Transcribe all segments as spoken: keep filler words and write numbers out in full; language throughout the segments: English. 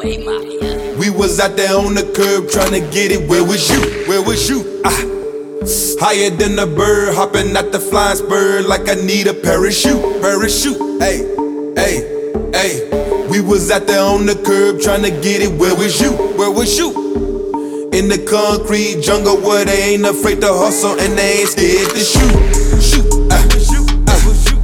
We was out there on the curb trying to get it. Where was you? Where was you? Ah. Higher than a bird, hopping at the flying spur like I need a parachute. Parachute, hey, hey, hey. We was out there on the curb trying to get it. Where was you? Where was you? In the concrete jungle where they ain't afraid to hustle and they ain't scared to shoot. Shoot, ah, ah.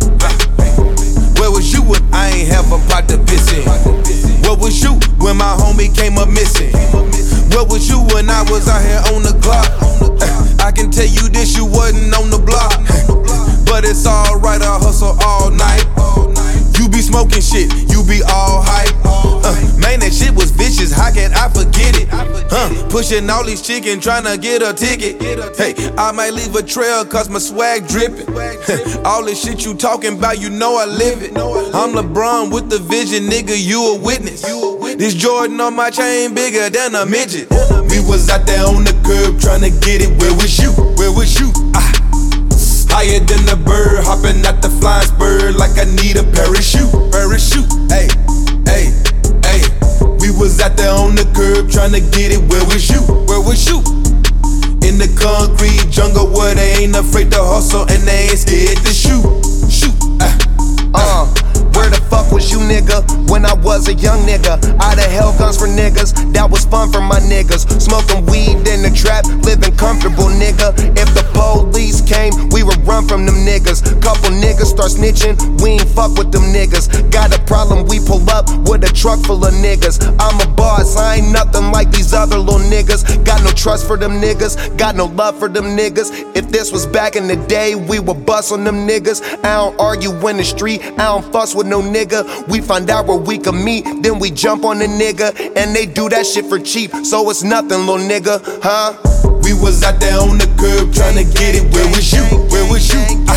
Where was you when I ain't have a pot to piss in? Where was you when my homie came up missing? Where was you when I was out here on the clock? I can tell you this, you wasn't on the block. But it's alright, I hustle all night. You be smoking shit, you be all hype. uh, Man, that shit was vicious, how can I forget it? Huh, pushing all these chicken, tryna get a ticket. Hey, I might leave a trail cause my swag drippin'. All this shit you talking about, you know I live it. I'm LeBron with the vision, nigga, you a witness. This Jordan on my chain bigger than a midget. We was out there on the curb tryna get it. Where was you? Where was you? Ah. Higher than a bird, hopping at the flying spur like I need a parachute. Parachute, hey, hey, hey. We was out there on the curb trying to get it. Where was you? Where was you? In the concrete jungle where they ain't afraid to hustle and they ain't scared to shoot. Shoot, ah, uh. Where the fuck was you, nigga, when I was a young nigga? I'd have held guns for niggas, that was fun for my niggas. Smoking weed in the trap, living comfortable, nigga. If the police came, we would run from them niggas. Couple niggas start snitching, we ain't fuck with them niggas. Got a problem, we pull up with a truck full of niggas. I'm a boss, I ain't nothing like these other little niggas. Got no trust for them niggas, got no love for them niggas. If this was back in the day, we would bust on them niggas. I don't argue in the street, I don't fuss with no nigga. We find out where we can meet, then we jump on the nigga. And they do that shit for cheap, so it's nothing, little nigga, huh? We was out there on the curb trying to get it. Where was you? Where was you? Ah.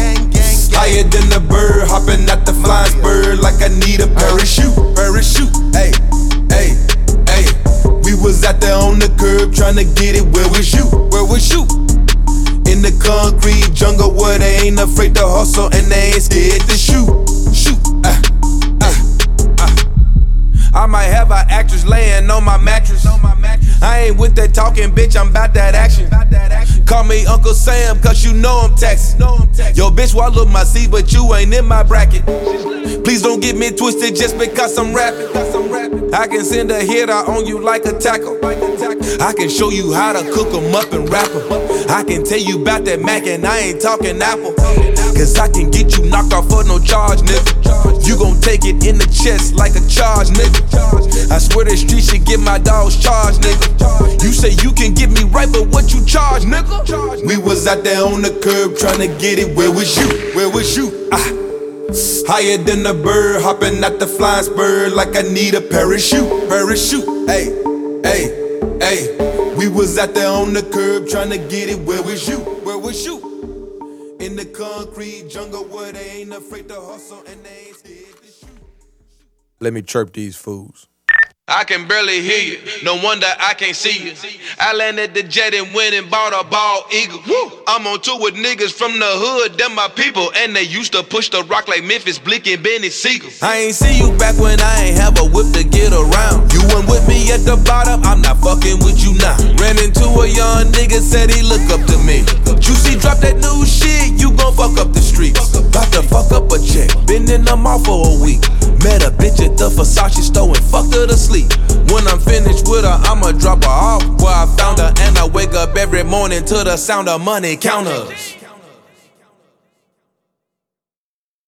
Higher than a bird, hopping at the flying spur like I need a parachute. Parachute, hey, hey, hey. We was out there on the curb trying to get it. Where was you? Where was you? In the concrete jungle where they ain't afraid to hustle and they ain't scared to shoot. Shoot, ah, ah, ah. I might have an actress laying on my mattress. I ain't with that talking, bitch, I'm bout that action. Call me Uncle Sam, cause you know I'm Texas. Yo, bitch, wallow my seat, but you ain't in my bracket. Please don't get me twisted just because I'm rapping. I can send a hitter on you like a tackle. I can show you how to cook 'em up and wrap 'em. I can tell you about that Mac and I ain't talking Apple. Cause I can get you knocked off for no charge, nigga. You gon' take it in the chest like a charge, nigga. I swear the street should get my dogs charged, nigga. You say you can get me right, but what you charge, nigga? We was out there on the curb trying to get it. Where was you? Where was you? Ah. Higher than a bird, hopping at the flying spur like I need a parachute. Parachute, hey, hey, hey. We was out there on the curb trying to get it. Where was you? Where was you? In the concrete jungle where they ain't afraid to hustle and they ain't scared to shoot. Let me chirp these fools. I can barely hear you, no wonder I can't see you. I landed the jet and went and bought a bald eagle. Woo. I'm on tour with niggas from the hood, them my people. And they used to push the rock like Memphis Bleak and Benny Siegel. I ain't see you back when I ain't have a whip to get around. You went with me at the bottom, I'm not fucking with you now. Ran into a young nigga, said he look up to me. Juicy drop that new shit, you gon' fuck up the streets. About to fuck up a check, been in the mall for a week. Met a bitch at the Versace store and fucked her to sleep. When I'm finished with her, I'ma drop her off where I found her. And I wake up every morning to the sound of money counters.